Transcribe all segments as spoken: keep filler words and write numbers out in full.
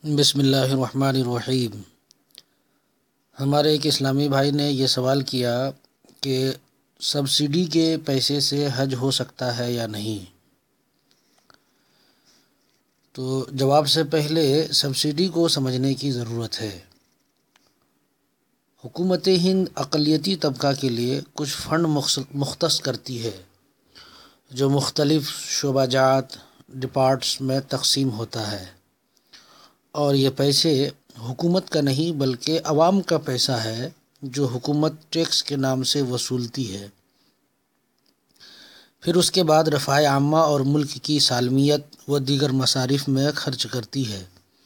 بسم اللہ الرحمن الرحیم۔ ہمارے ایک اسلامی بھائی نے یہ سوال کیا کہ سبسڈی کے پیسے سے حج ہو سکتا ہے یا نہیں۔ تو جواب سے پہلے سبسڈی کو سمجھنے کی ضرورت ہے۔ حکومت ہند اقلیتی طبقہ کے لیے کچھ فنڈ مختص کرتی ہے جو مختلف شعبہ جات ڈپارٹس میں تقسیم ہوتا ہے، اور یہ پیسے حکومت کا نہیں بلکہ عوام کا پیسہ ہے جو حکومت ٹیکس کے نام سے وصولتی ہے، پھر اس کے بعد رفاہ عامہ اور ملک کی سالمیت و دیگر مصارف میں خرچ کرتی ہے۔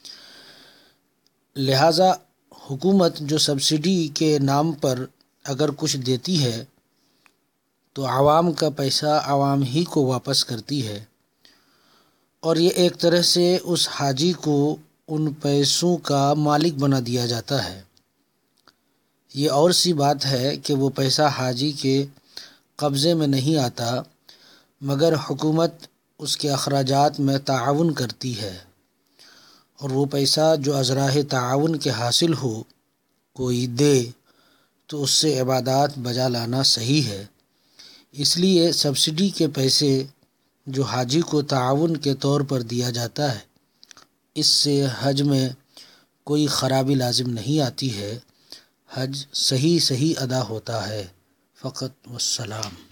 لہٰذا حکومت جو سبسڈی کے نام پر اگر کچھ دیتی ہے تو عوام کا پیسہ عوام ہی کو واپس کرتی ہے، اور یہ ایک طرح سے اس حاجی کو ان پیسوں کا مالک بنا دیا جاتا ہے۔ یہ اور سی بات ہے کہ وہ پیسہ حاجی کے قبضے میں نہیں آتا، مگر حکومت اس کے اخراجات میں تعاون کرتی ہے، اور وہ پیسہ جو از راہ تعاون کے حاصل ہو کوئی دے تو اس سے عبادات بجا لانا صحیح ہے۔ اس لیے سبسڈی کے پیسے جو حاجی کو تعاون کے طور پر دیا جاتا ہے، اس سے حج میں کوئی خرابی لازم نہیں آتی ہے، حج صحیح صحیح ادا ہوتا ہے۔ فقط والسلام۔